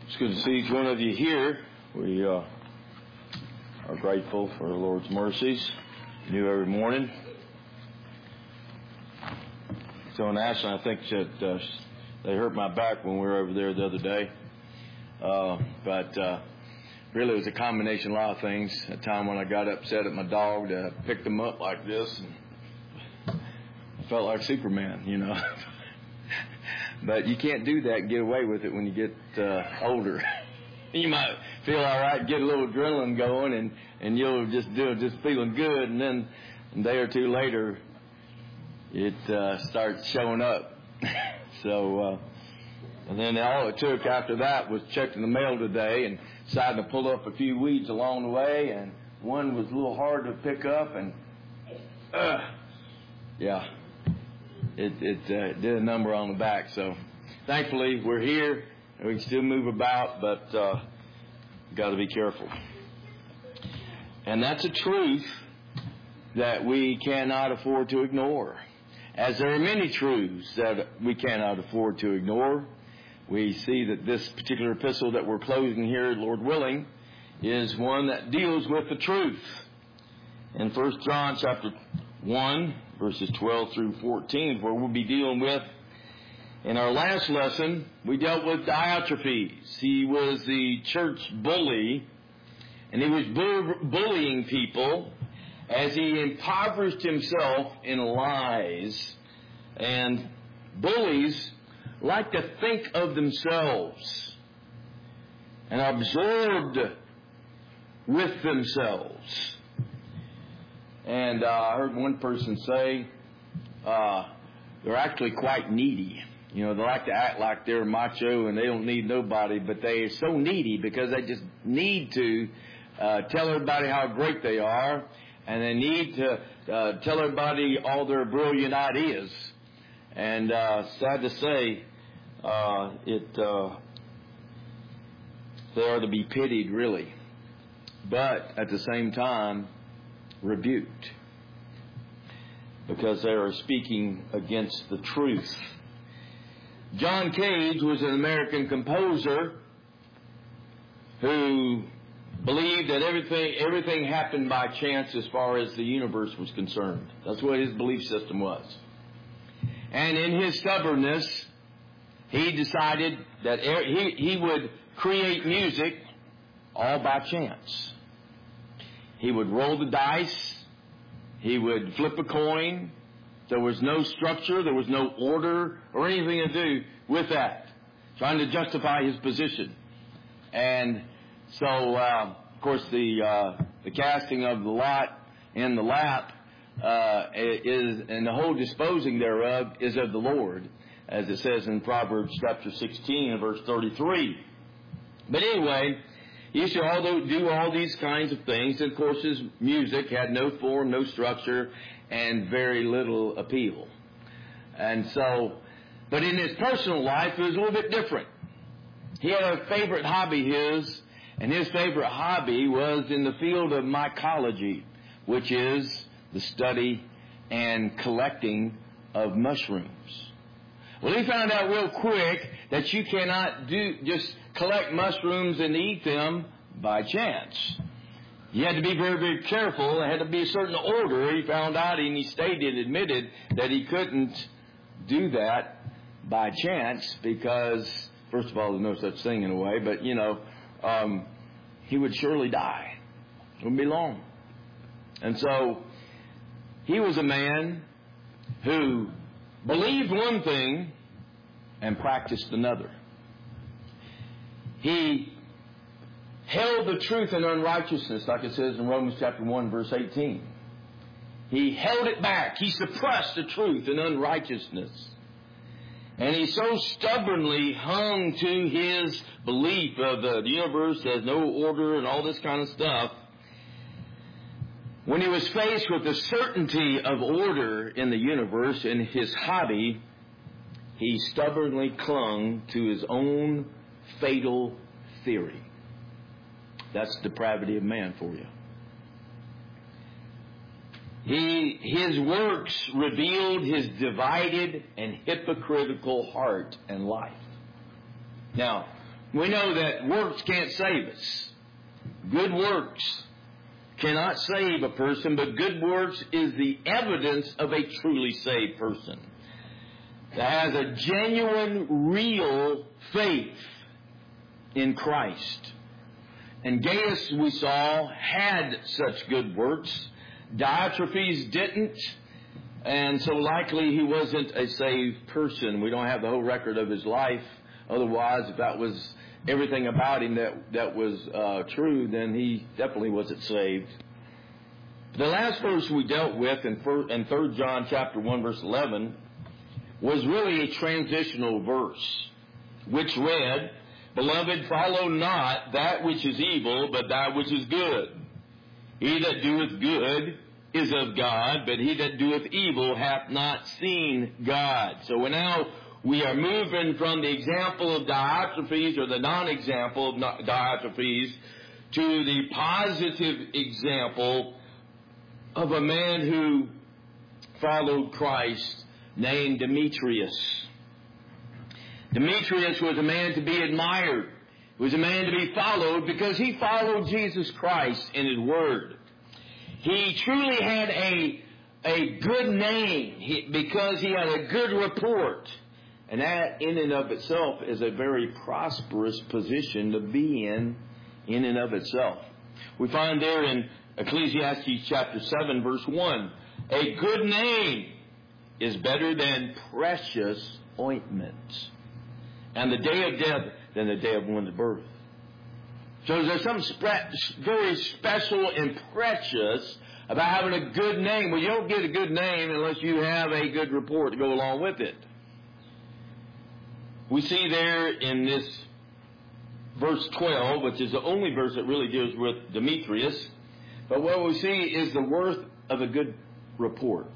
It's good to see each one of you here. We are grateful for the Lord's mercies, new every morning. So in Ashland, I think that they hurt my back when we were over there the other day. But really it was a combination of a lot of things. At a time when I got upset at my dog, I picked him up like this, and I felt like Superman, you know. But you can't do that and get away with it when you get older. You might feel all right, get a little adrenaline going, and you'll just feeling good, and then a day or two later, it starts showing up. So, and then all it took after that was checking the mail today and decided to pull up a few weeds along the way, and one was a little hard to pick up, and it did a number on the back. So thankfully we're here and we can still move about, but got to be careful. And that's a truth that we cannot afford to ignore, as there are many truths that we cannot afford to ignore. We see that this particular epistle that we're closing here, Lord willing, is one that deals with the truth. In 1 John chapter 1, verses 12 through 14, where we'll be dealing with. In our last lesson, we dealt with Diotrephes. He was the church bully, and he was bullying people as he impoverished himself in lies. And bullies like to think of themselves and are absorbed with themselves. And I heard one person say they're actually quite needy. You know, they like to act like they're macho and they don't need nobody, but they are so needy because they just need to tell everybody how great they are, and they need to tell everybody all their brilliant ideas. And sad to say, they are to be pitied, really. But at the same time, rebuked, because they are speaking against the truth. John Cage was an American composer who believed that everything happened by chance as far as the universe was concerned. That's what his belief system was. And in his stubbornness, he decided that he would create music all by chance. He would roll the dice. He would flip a coin. There was no structure. There was no order or anything to do with that. Trying to justify his position. And so, of course, the casting of the lot in the lap is, and the whole disposing thereof is of the Lord, as it says in Proverbs chapter 16 and verse 33. But anyway, he used to do all these kinds of things. And of course, his music had no form, no structure, and very little appeal. And so, but in his personal life, it was a little bit different. He had a favorite hobby and his favorite hobby was in the field of mycology, which is the study and collecting of mushrooms. Well, he found out real quick that you cannot just collect mushrooms and eat them by chance. You had to be very, very careful. There had to be a certain order. He found out, and he stated, admitted that he couldn't do that by chance because, first of all, there's no such thing in a way, but, he would surely die. It wouldn't be long. And so he was a man who believed one thing and practiced another. He held the truth in unrighteousness, like it says in Romans chapter 1, verse 18. He held it back. He suppressed the truth in unrighteousness. And he so stubbornly hung to his belief of the universe has no order and all this kind of stuff. When he was faced with the certainty of order in the universe in his hobby, he stubbornly clung to his own fatal theory. That's depravity of man for you. His works revealed his divided and hypocritical heart and life. Now, We know that works can't save us. Good works cannot save a person, but good works is the evidence of a truly saved person that has a genuine, real faith in Christ. And Gaius, we saw, had such good works. Diotrephes didn't, and so likely he wasn't a saved person. We don't have the whole record of his life. Otherwise, if that was everything about him that was true, then he definitely wasn't saved. The last verse we dealt with in 3 John chapter 1, verse 11, was really a transitional verse, which read, "Beloved, follow not that which is evil, but that which is good. He that doeth good is of God, but he that doeth evil hath not seen God." So we are moving from the example of Diotrephes, or the non-example of Diotrephes, to the positive example of a man who followed Christ named Demetrius. Demetrius was a man to be admired. He was a man to be followed because he followed Jesus Christ in His Word. He truly had a good name because he had a good report. And that in and of itself is a very prosperous position to be in and of itself. We find there in Ecclesiastes chapter 7 verse 1, "A good name is better than precious ointment, and the day of death than the day of one's birth." So there's something very special and precious about having a good name. Well, you don't get a good name unless you have a good report to go along with it. We see there in this verse 12, which is the only verse that really deals with Demetrius, but what we see is the worth of a good report.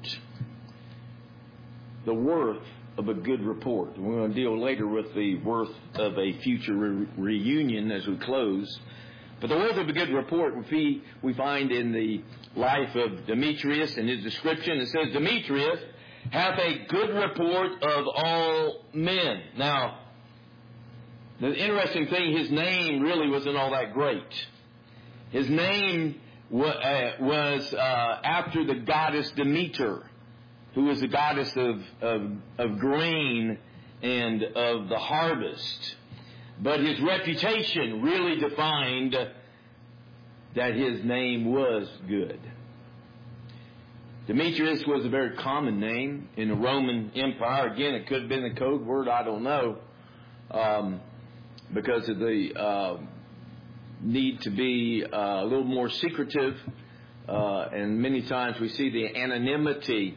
The worth of a good report. We're going to deal later with the worth of a future reunion as we close. But the worth of a good report we find in the life of Demetrius and his description. It says, "Demetrius hath a good report of all men." Now, the interesting thing, his name really wasn't all that great. His name was after the goddess Demeter, who was the goddess of grain and of the harvest. But his reputation really defined that his name was good. Demetrius was a very common name in the Roman Empire. Again, it could have been a code word, I don't know, because of the need to be a little more secretive. And many times we see the anonymity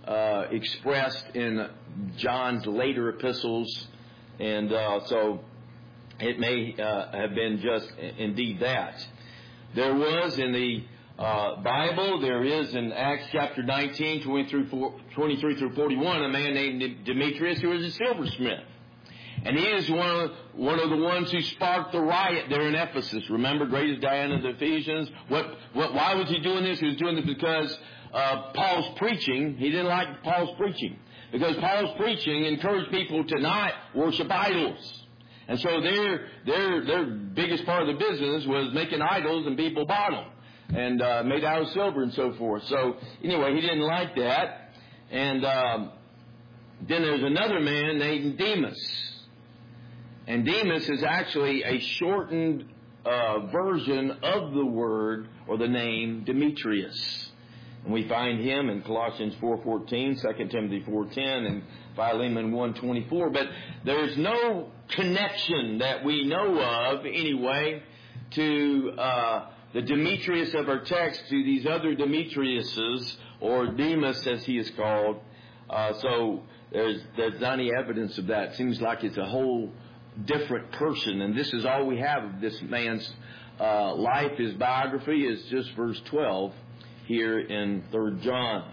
expressed in John's later epistles. And so it may have been just indeed that. There was in the Bible, there is in Acts chapter 19, 23 through 41, a man named Demetrius who was a silversmith. And he is one of the ones who sparked the riot there in Ephesus. Remember, greatest Diana of the Ephesians? Why was he doing this? He was doing this because Paul's preaching. He didn't like Paul's preaching. Because Paul's preaching encouraged people to not worship idols. And so their biggest part of the business was making idols, and people bought them. And made out of silver and so forth. So anyway, he didn't like that. And then there's another man named Demas. And Demas is actually a shortened version of the word or the name Demetrius. And we find him in Colossians 4:14, 2 Timothy 4:10, and Philemon 1:24. But there's no connection that we know of anyway to the Demetrius of our text to these other Demetriuses, or Demas as he is called. So there's not any evidence of that. It seems like it's a whole different person, and this is all we have of this man's life. His biography is just verse 12 here in 3 John.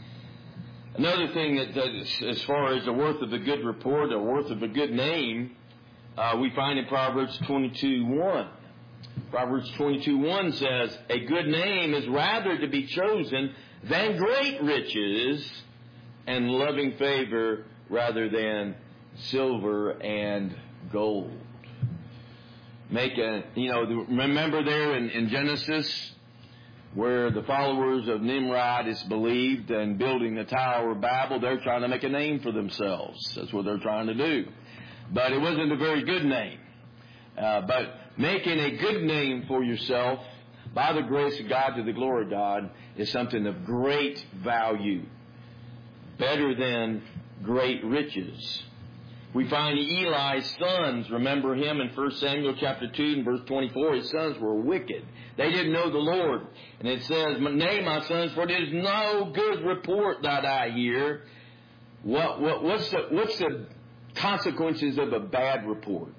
Another thing that as far as the worth of a good report, the worth of a good name, we find in Proverbs 22:1. Proverbs 22:1 says, "A good name is rather to be chosen than great riches, and loving favor rather than silver and gold." remember there in Genesis where the followers of Nimrod is believed and building the Tower of Babel, they're trying to make a name for themselves. That's what they're trying to do. But it wasn't a very good name. But making a good name for yourself by the grace of God to the glory of God is something of great value. Better than great riches. We find Eli's sons, remember him in 1 Samuel chapter 2 and verse 24, his sons were wicked. They didn't know the Lord. And it says, "Nay, my sons, for it is no good report that I hear." What's the consequences of a bad report?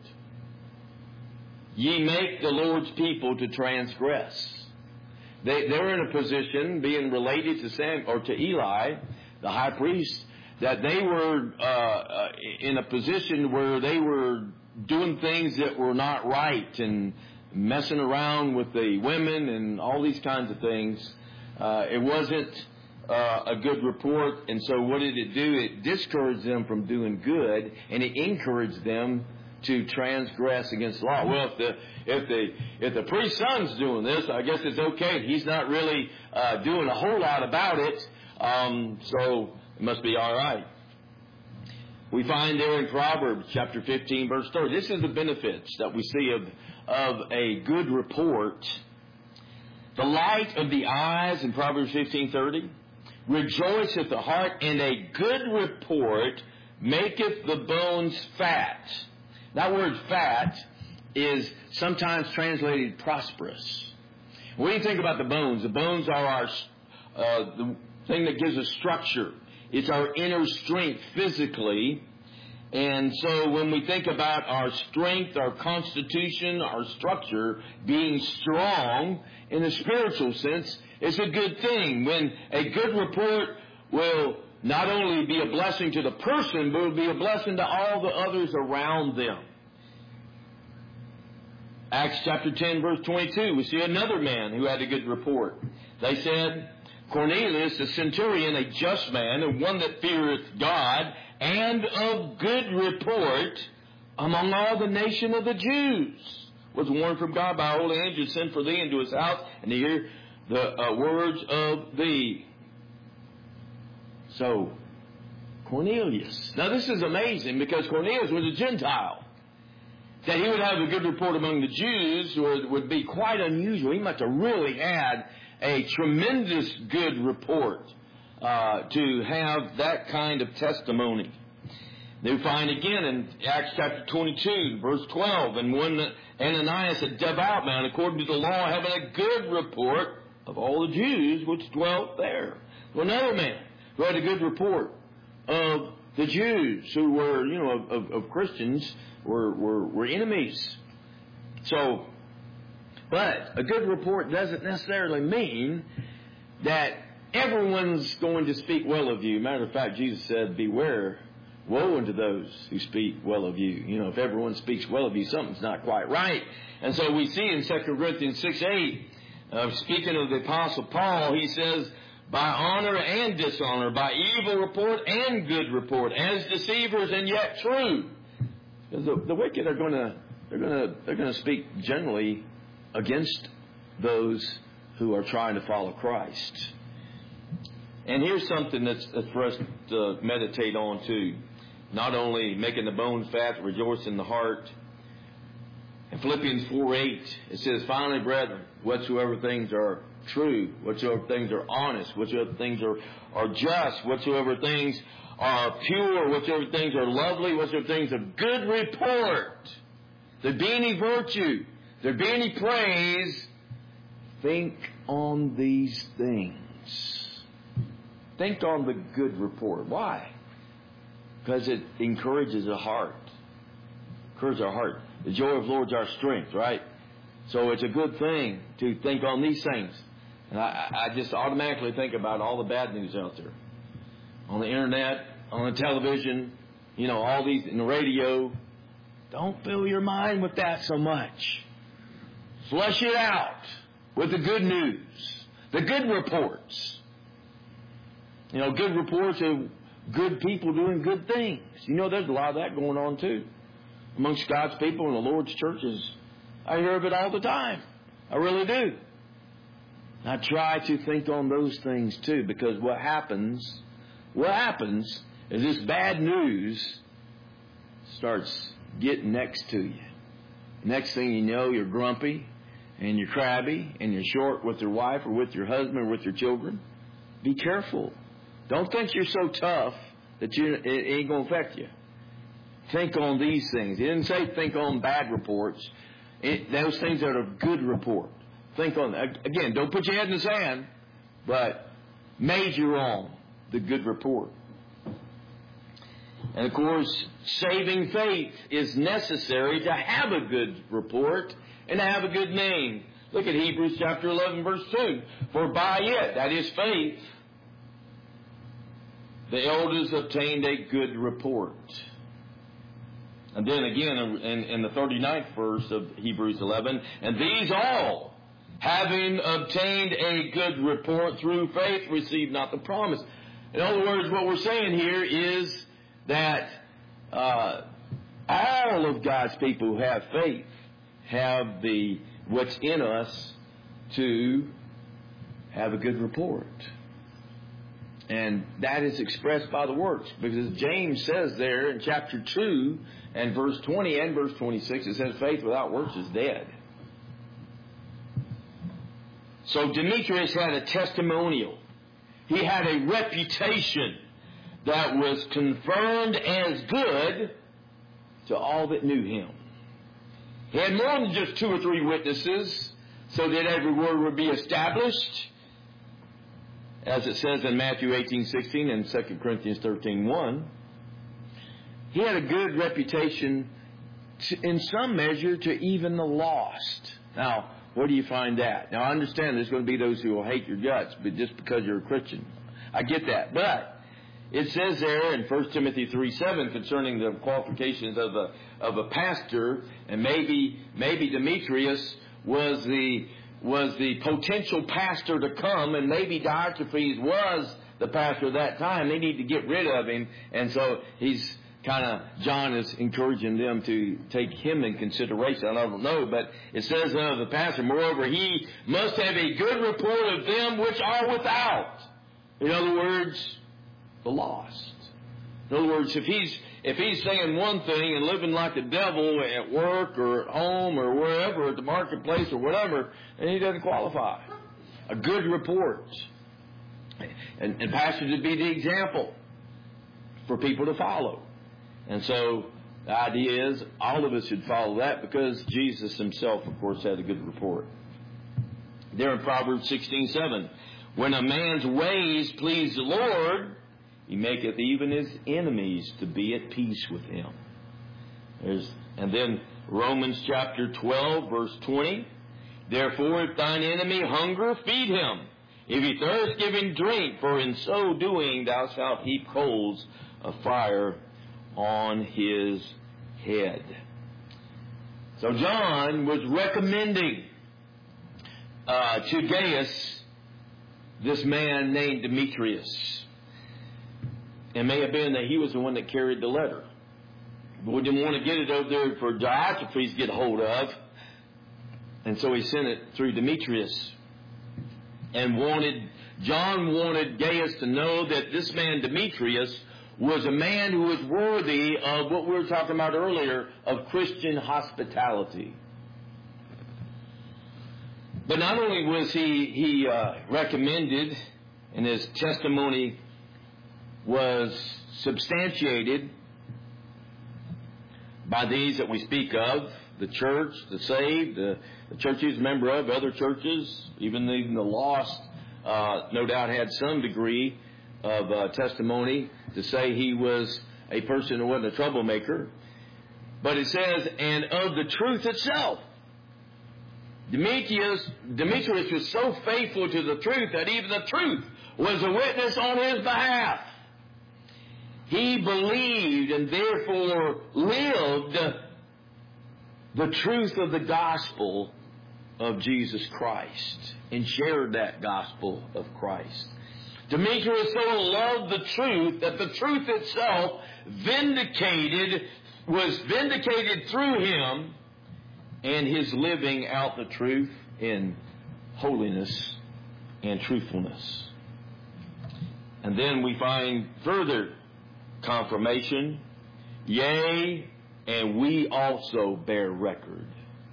Ye make the Lord's people to transgress. They're in a position, being related to Eli, the high priest, that they were in a position where they were doing things that were not right and messing around with the women and all these kinds of things. It wasn't a good report, and so what did it do? It discouraged them from doing good, and it encouraged them to transgress against the law. Well, if the priest's son's doing this, I guess it's okay. He's not really doing a whole lot about it, so it must be all right. We find there in Proverbs chapter 15, verse 30. This is the benefits that we see of a good report. The light of the eyes in Proverbs 15:30 rejoiceth the heart, and a good report maketh the bones fat. That word fat is sometimes translated prosperous. When you think about the bones are the thing that gives us structure. It's our inner strength physically. And so when we think about our strength, our constitution, our structure being strong in a spiritual sense, it's a good thing. When a good report will not only be a blessing to the person, but it will be a blessing to all the others around them. Acts chapter 10, verse 22, we see another man who had a good report. They said, "Cornelius, the centurion, a just man, and one that feareth God, and of good report among all the nation of the Jews, was warned from God by a holy angel sent for thee into his house, and to hear the words of thee." So, Cornelius. Now this is amazing because Cornelius was a Gentile. That he would have a good report among the Jews would be quite unusual. He must have really had a tremendous good report to have that kind of testimony. They find again in Acts chapter 22, verse 12, and one Ananias, a devout man, according to the law, having a good report of all the Jews which dwelt there. Well, another man who had a good report of the Jews who were, of Christians, were enemies. So, but a good report doesn't necessarily mean that everyone's going to speak well of you. Matter of fact, Jesus said, "Beware, woe unto those who speak well of you." If everyone speaks well of you, something's not quite right. And so we see in 2 Corinthians 6:8, speaking of the Apostle Paul, he says, "By honor and dishonor, by evil report and good report, as deceivers and yet true." Because the wicked are going to speak generally against those who are trying to follow Christ. And here's something that's for us to meditate on too. Not only making the bones fat, rejoice in the heart. In Philippians 4:8, it says, "Finally, brethren, whatsoever things are true, whatsoever things are honest, whatsoever things are just, whatsoever things are pure, whatsoever things are lovely, whatsoever things of good report, there be any virtue, there be any praise, think on these things." Think on the good report. Why? Because it encourages the heart. Encourages our heart. The joy of the Lord is our strength, right? So it's a good thing to think on these things. And I just automatically think about all the bad news out there. On the internet, on the television, all these, in the radio. Don't fill your mind with that so much. Flush it out with the good news, the good reports. Good reports of good people doing good things. There's a lot of that going on too amongst God's people and the Lord's churches. I hear of it all the time. I really do. I try to think on those things too, because what happens is this bad news starts getting next to you. Next thing you know, you're grumpy and you're crabby and you're short with your wife or with your husband or with your children. Be careful. Don't think you're so tough that it ain't going to affect you. Think on these things. He didn't say think on bad reports. Those things that are good report. Think on, again, don't put your head in the sand, but major on the good report. And of course, saving faith is necessary to have a good report and to have a good name. Look at Hebrews chapter 11, verse 2. For by it, that is faith, the elders obtained a good report. And then again, in the 39th verse of Hebrews 11, and these all, having obtained a good report through faith, received not the promise. In other words, what we're saying here is that all of God's people who have faith have what's in us to have a good report. And that is expressed by the works. Because James says there in chapter 2 and verse 20 and verse 26, it says faith without works is dead. So Demetrius had a testimonial. He had a reputation that was confirmed as good to all that knew him. He had more than just 2 or 3 witnesses so that every word would be established, as it says in Matthew 18:16 and 2 Corinthians 13:1. He had a good reputation in some measure to even the lost. Now, where do you find that? Now, I understand there's going to be those who will hate your guts, but just because you're a Christian. I get that. But it says there in 1 Timothy 3:7 concerning the qualifications of a pastor, and maybe Demetrius was the potential pastor to come, and maybe Diotrephes was the pastor at that time. They need to get rid of him, and so John is encouraging them to take him in consideration. I don't know, but it says of the pastor, moreover, he must have a good report of them which are without. In other words, the lost. In other words, if he's saying one thing and living like the devil at work or at home or wherever, at the marketplace or whatever, then he doesn't qualify. A good report. And pastors would be the example for people to follow. And so the idea is all of us should follow that because Jesus himself, of course, had a good report. There in Proverbs 16:7, when a man's ways please the Lord, he maketh even his enemies to be at peace with him. And then Romans chapter 12, verse 20, therefore if thine enemy hunger, feed him. If he thirst, give him drink, for in so doing thou shalt heap coals of fire on his head. So John was recommending to Gaius this man named Demetrius. It may have been that he was the one that carried the letter. But we didn't want to get it over there for Diotrephes to get a hold of. And so he sent it through Demetrius. And John wanted Gaius to know that this man Demetrius was a man who was worthy of what we were talking about earlier, of Christian hospitality. But not only was he recommended, and his testimony was substantiated by these that we speak of, the church, the saved, the church he was a member of, other churches, even the lost, no doubt had some degree of testimony to say he was a person who wasn't a troublemaker. But it says, and of the truth itself. Demetrius was so faithful to the truth that even the truth was a witness on his behalf. He believed and therefore lived the truth of the gospel of Jesus Christ and shared that gospel of Christ. Demetrius so loved the truth that the truth itself was vindicated through him, and his living out the truth in holiness and truthfulness. And then we find further confirmation, yea, and we also bear record.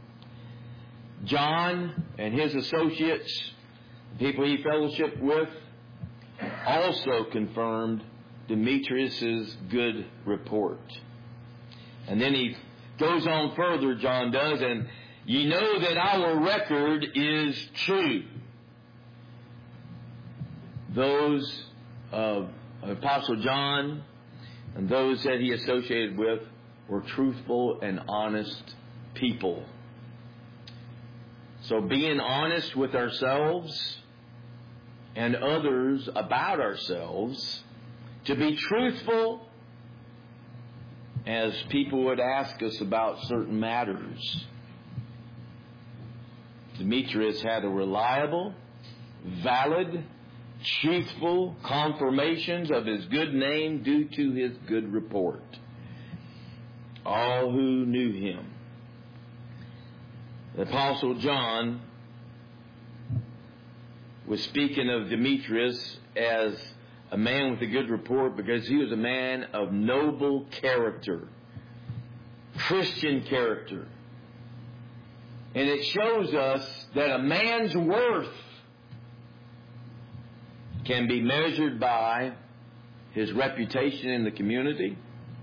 John and his associates, people he fellowshiped with, also confirmed Demetrius' good report. And then he goes on further, John does, and ye know that our record is true. Those of Apostle John and those that he associated with were truthful and honest people. So being honest with ourselves and others about ourselves, to be truthful as people would ask us about certain matters. Demetrius had a reliable, valid, truthful confirmations of his good name due to his good report. All who knew him. The Apostle John was speaking of Demetrius as a man with a good report because he was a man of noble character, Christian character. And it shows us that a man's worth can be measured by his reputation in the community.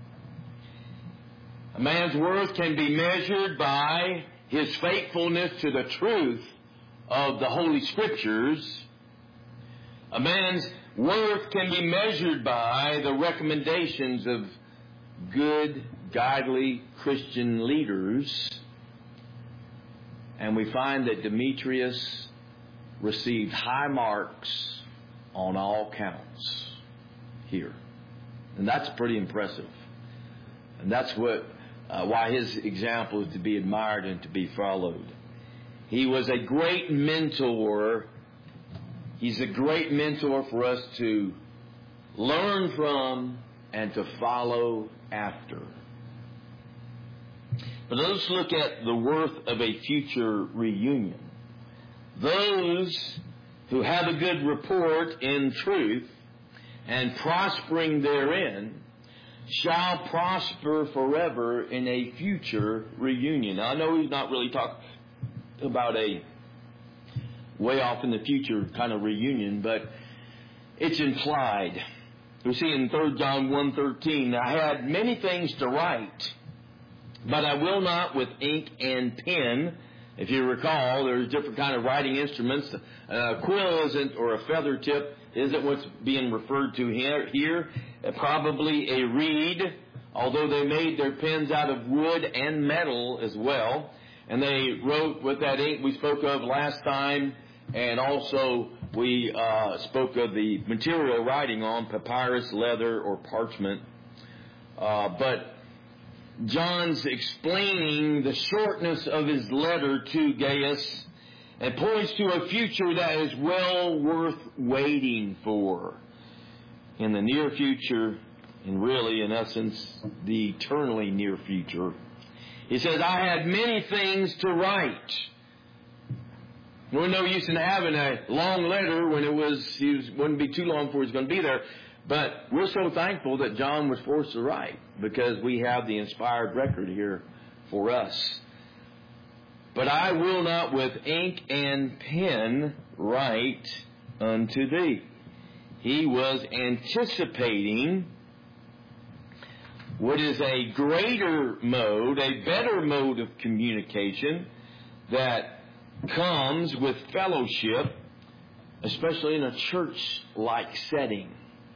A man's worth can be measured by his faithfulness to the truth of the Holy Scriptures. A man's worth can be measured by the recommendations of good, godly Christian leaders. And we find that Demetrius received high marks on all counts here. And that's pretty impressive. And that's why his example is to be admired and to be followed. He was a great mentor. He's a great mentor for us to learn from and to follow after. But let's look at the worth of a future reunion. Those who have a good report in truth and prospering therein shall prosper forever in a future reunion. Now, I know he's not really talking about a way off in the future kind of reunion, but it's implied. We see in 3 John 1:13, I had many things to write, but I will not with ink and pen. If you recall, there's different kind of writing instruments. A quill isn't, or a feather tip isn't what's being referred to here. Probably a reed, although they made their pens out of wood and metal as well. And they wrote with that ink we spoke of last time, and also we spoke of the material writing on papyrus, leather, or parchment. But John's explaining the shortness of his letter to Gaius and points to a future that is well worth waiting for in the near future, and really, in essence, the eternally near future. He says, I had many things to write. There was no use in having a long letter when it wouldn't be too long before it was going to be there. But we're so thankful that John was forced to write, because we have the inspired record here for us. But I will not with ink and pen write unto thee. He was anticipating what is a greater mode, a better mode of communication that comes with fellowship, especially in a church-like setting.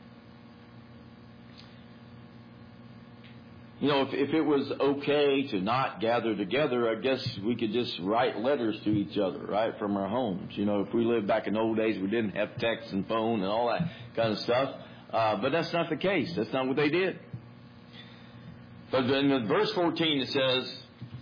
You know, if it was okay to not gather together, I guess we could just write letters to each other, right, from our homes. You know, if we lived back in the old days, we didn't have text and phone and all that kind of stuff. But that's not the case. That's not what they did. But in verse 14 it says,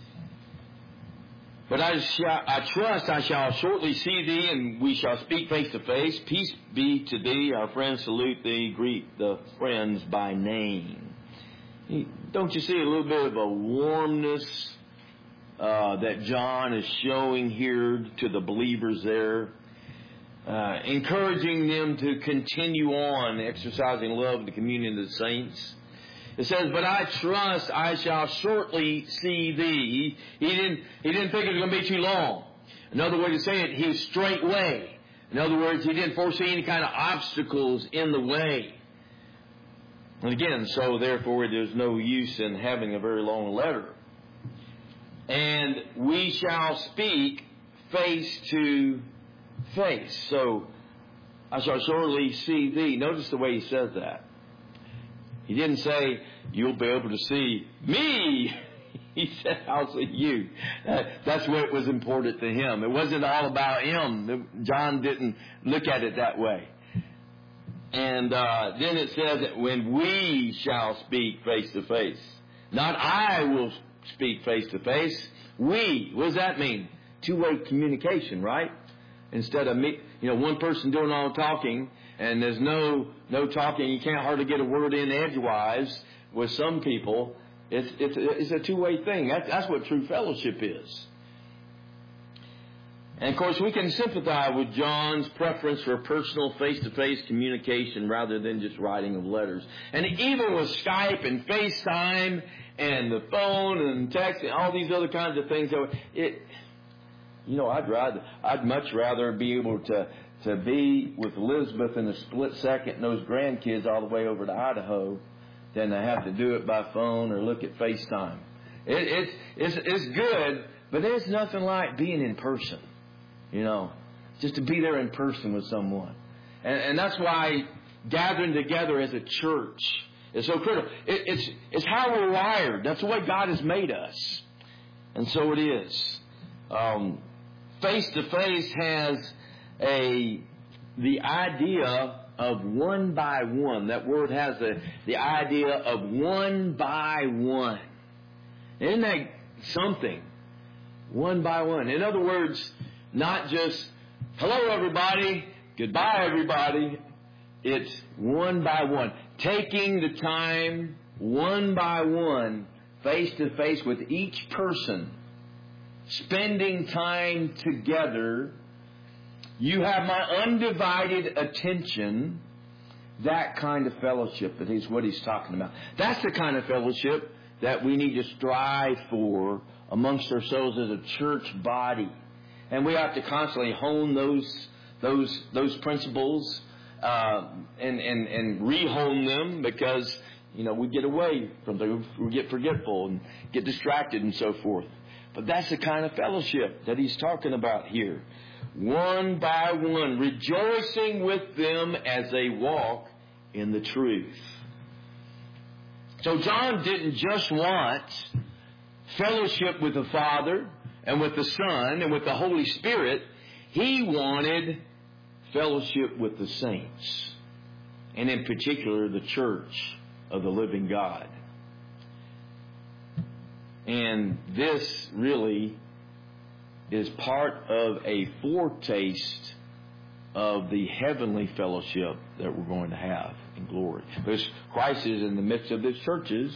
but I trust I shall shortly see thee, and we shall speak face to face. Peace be to thee. Our friends salute thee. Greet the friends by name. Don't you see a little bit of a warmness that John is showing here to the believers there, encouraging them to continue on exercising love in the communion of the saints. It says, "But I trust I shall shortly see thee." He didn't think it was going to be too long. Another way to say it, he was straightway. In other words, he didn't foresee any kind of obstacles in the way. And again, so therefore there's no use in having a very long letter. "And we shall speak face to face." So, "I shall shortly see thee." Notice the way he says that. He didn't say, "You'll be able to see me." He said, "I'll see you." That's what was important to him. It wasn't all about him. John didn't look at it that way. And then it says that when we shall speak face to face. Not I will speak face to face. We. What does that mean? Two-way communication, right? Instead of me, one person doing all the talking, and there's no talking. You can't hardly get a word in edgewise with some people. It's a two-way thing. That's what true fellowship is. And of course, we can sympathize with John's preference for personal face-to-face communication rather than just writing of letters. And even with Skype and FaceTime and the phone and text and all these other kinds of things, I'd much rather be able to be with Elizabeth in a split second and those grandkids all the way over to Idaho than to have to do it by phone or look at FaceTime. It's good, but there's nothing like being in person. Just to be there in person with someone. And that's why gathering together as a church is so critical. It's how we're wired. That's the way God has made us. And so it is. Face-to-face has the idea of one by one. That word has the idea of one by one. Isn't that something? One by one. In other words, not just, hello everybody, goodbye everybody. It's one by one. Taking the time, one by one, face to face with each person. Spending time together. You have my undivided attention. That kind of fellowship that is what he's talking about. That's the kind of fellowship that we need to strive for amongst ourselves as a church body. And we have to constantly hone those principles and re-hone them because we get away from them, we get forgetful and get distracted and so forth. But that's the kind of fellowship that he's talking about here. One by one, rejoicing with them as they walk in the truth. So John didn't just want fellowship with the Father and with the Son and with the Holy Spirit. He wanted fellowship with the saints, and in particular the church of the living God. And this really is part of a foretaste of the heavenly fellowship that we're going to have in glory. Because Christ is in the midst of His churches.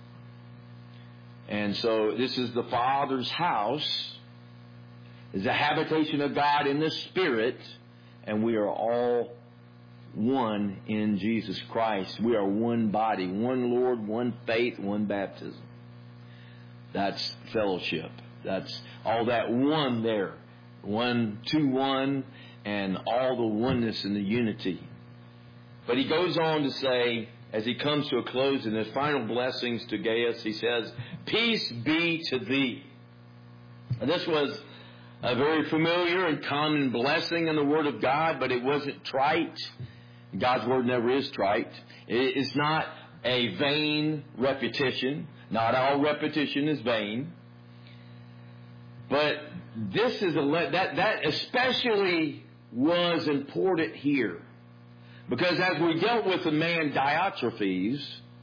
And so this is the Father's house. It's a habitation of God in the Spirit. And we are all one in Jesus Christ. We are one body, one Lord, one faith, one baptism. That's fellowship. That's all that one there. One to one and all the oneness and the unity. But he goes on to say, as he comes to a close in his final blessings to Gaius, he says, "Peace be to thee." And this was a very familiar and common blessing in the Word of God, but it wasn't trite. God's Word never is trite. It's not a vain repetition. Not all repetition is vain. But this is that especially was important here. Because as we dealt with the man Diotrephes,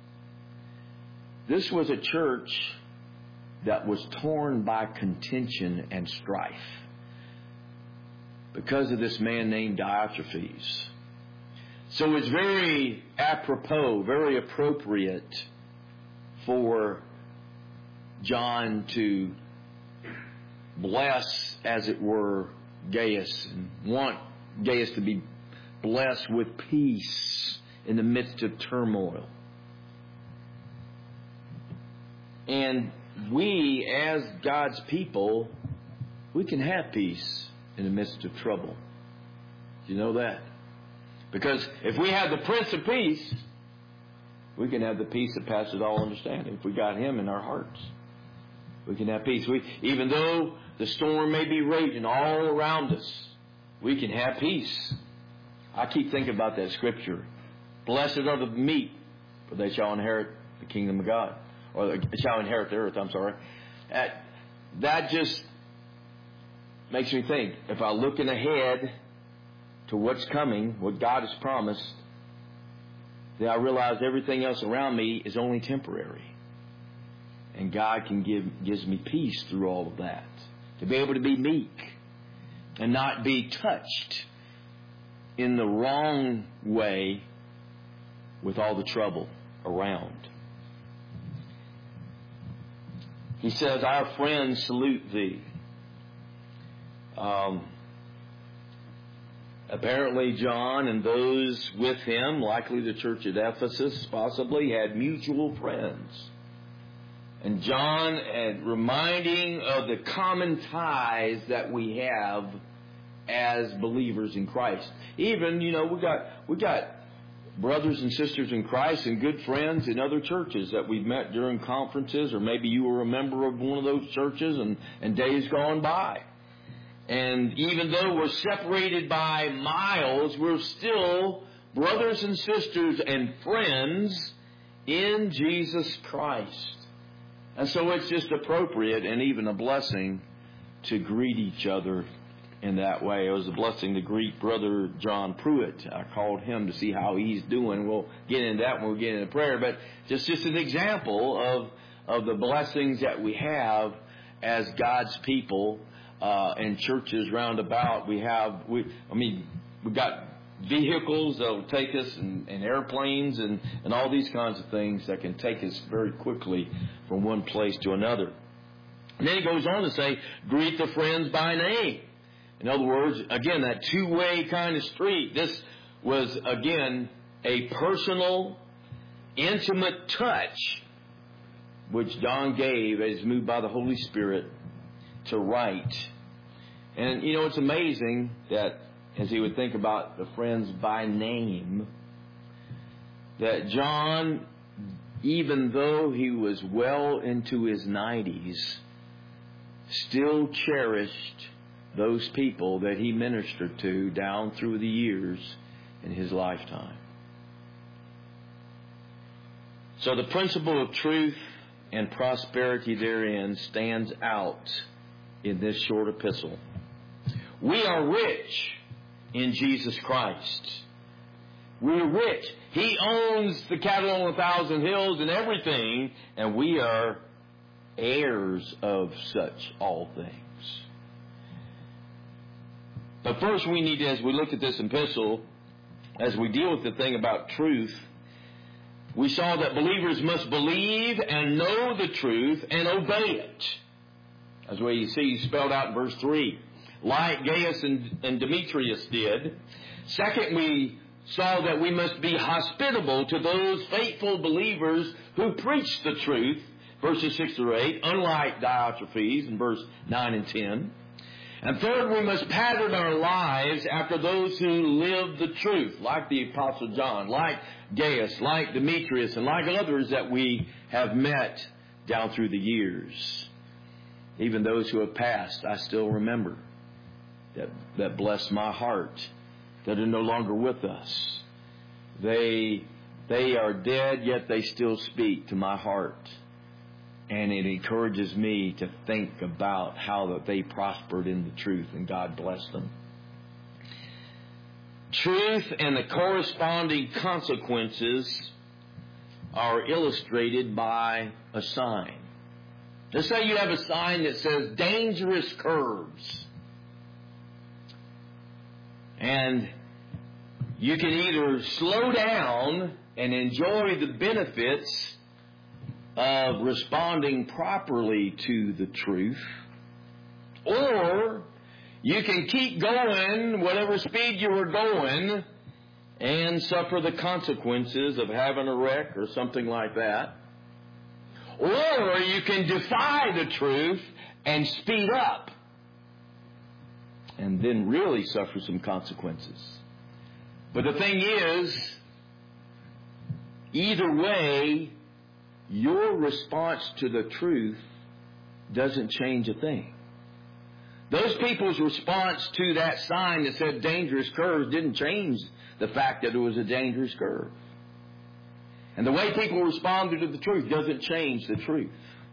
this was a church that was torn by contention and strife because of this man named Diotrephes. So it's very apropos, very appropriate for John to bless, as it were, Gaius, and want Gaius to be blessed with peace in the midst of turmoil. And we, as God's people, we can have peace in the midst of trouble. You know that? Because if we have the Prince of Peace, we can have the peace that passes all understanding. If we got Him in our hearts, we can have peace. Even though the storm may be raging all around us, we can have peace. I keep thinking about that scripture. Blessed are the meek, for they shall inherit the kingdom of God. Or they shall inherit the earth, I'm sorry. That just makes me think, if I'm looking ahead to what's coming, what God has promised, then I realize everything else around me is only temporary. And God gives me peace through all of that. To be able to be meek and not be touched in the wrong way with all the trouble around. He says, our friends salute thee. Apparently John and those with him, likely the church at Ephesus possibly, had mutual friends. And John, reminding of the common ties that we have as believers in Christ. Even, we got brothers and sisters in Christ and good friends in other churches that we've met during conferences, or maybe you were a member of one of those churches and days gone by. And even though we're separated by miles, we're still brothers and sisters and friends in Jesus Christ. And so it's just appropriate and even a blessing to greet each other in that way. It was a blessing to greet Brother John Pruitt. I called him to see how he's doing. We'll get into that when we get into prayer. But just an example of the blessings that we have as God's people and churches round about. We've got vehicles that will take us and airplanes and all these kinds of things that can take us very quickly from one place to another. And then he goes on to say, greet the friends by name. In other words, again, that two-way kind of street. This was, again, a personal, intimate touch which John gave as moved by the Holy Spirit to write. And, it's amazing that as he would think about the friends by name, that John, even though he was well into his 90s, still cherished those people that he ministered to down through the years in his lifetime. So the principle of truth and prosperity therein stands out in this short epistle. We are rich in Jesus Christ. We're rich. He owns the cattle on 1,000 hills and everything, and we are heirs of such all things. But first we need to, as we look at this epistle, as we deal with the thing about truth, we saw that believers must believe and know the truth and obey it. That's what you see spelled out in verse 3. Like Gaius and Demetrius did. Second, we saw that we must be hospitable to those faithful believers who preach the truth, verses 6 through 8, unlike Diotrephes in verse 9 and 10. And third, we must pattern our lives after those who live the truth, like the Apostle John, like Gaius, like Demetrius, and like others that we have met down through the years. Even those who have passed, I still remember, that bless my heart, that are no longer with us. They are dead, yet they still speak to my heart. And it encourages me to think about how that they prospered in the truth and God blessed them. Truth and the corresponding consequences are illustrated by a sign. Let's say you have a sign that says dangerous curves. And you can either slow down and enjoy the benefits of responding properly to the truth, Or you can keep going whatever speed you were going and suffer the consequences of having a wreck or something like that. Or you can defy the truth and speed up and then really suffer some consequences. But the thing is, either way, your response to the truth doesn't change a thing. Those people's response to that sign that said dangerous curve didn't change the fact that it was a dangerous curve. And the way people responded to the truth doesn't change the truth.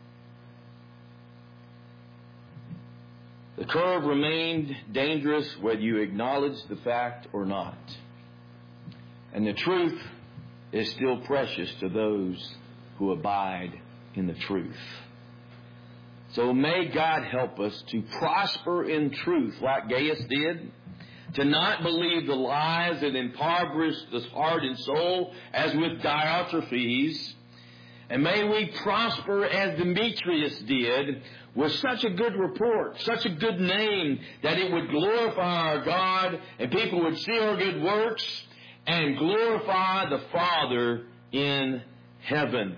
The curve remained dangerous whether you acknowledged the fact or not. And the truth is still precious to those who abide in the truth. So may God help us to prosper in truth like Gaius did, to not believe the lies that impoverish the heart and soul as with Diotrephes. And may we prosper as Demetrius did, with such a good report, such a good name, that it would glorify our God and people would see our good works and glorify the Father in heaven.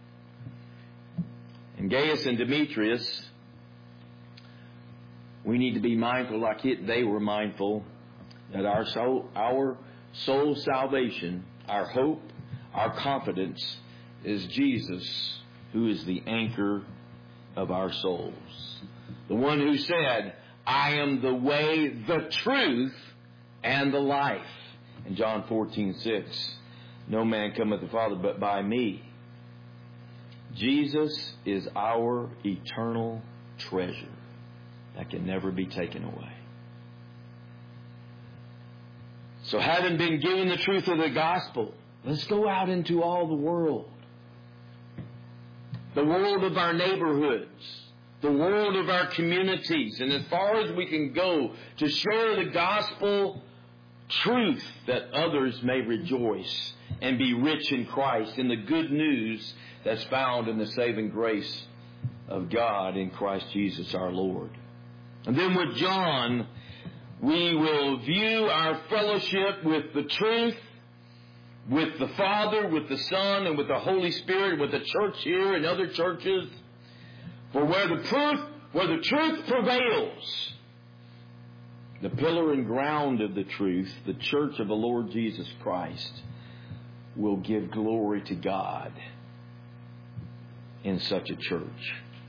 And Gaius and Demetrius, we need to be mindful like they were mindful that our soul salvation, our hope, our confidence is Jesus, who is the anchor of our souls. The one who said, I am the way, the truth, and the life. In John 14:6, no man cometh to the Father but by me. Jesus is our eternal treasure that can never be taken away. So having been given the truth of the gospel, let's go out into all the world. The world of our neighborhoods, the world of our communities, and as far as we can go to share the gospel truth that others may rejoice and be rich in Christ, in the good news that's found in the saving grace of God in Christ Jesus our Lord. And then with John, we will view our fellowship with the truth, with the Father, with the Son, and with the Holy Spirit, with the church here and other churches. For where the truth prevails, the pillar and ground of the truth, the church of the Lord Jesus Christ, will give glory to God in such a church.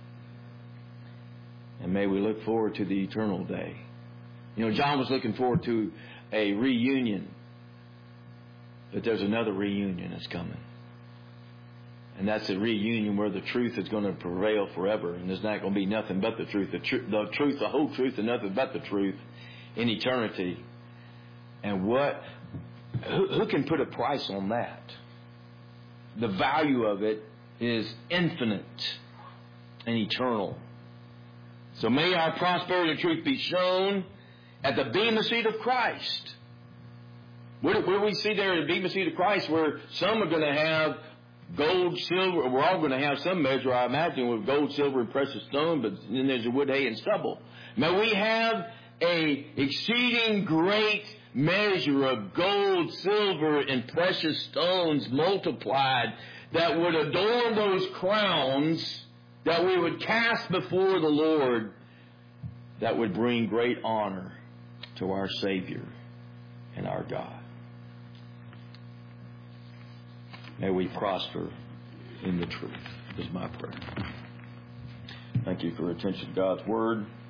And may we look forward to the eternal day. You know, John was looking forward to a reunion. But there's another reunion that's coming. And that's a reunion where the truth is going to prevail forever. And there's not going to be nothing but the truth. The whole truth, and nothing but the truth in eternity. And who can put a price on that? The value of it is infinite and eternal. So may our prosperity and truth be shown at the bema seat of Christ. What do we see there at the bema seat of Christ, where some are going to have gold, silver, we're all going to have some measure, I imagine, with gold, silver, and precious stone, but then there's the wood, hay, and stubble. May we have a exceeding great measure of gold, silver, and precious stones multiplied that would adorn those crowns that we would cast before the Lord, that would bring great honor to our Savior and our God. May we prosper in the truth, is my prayer. Thank you for your attention to God's Word.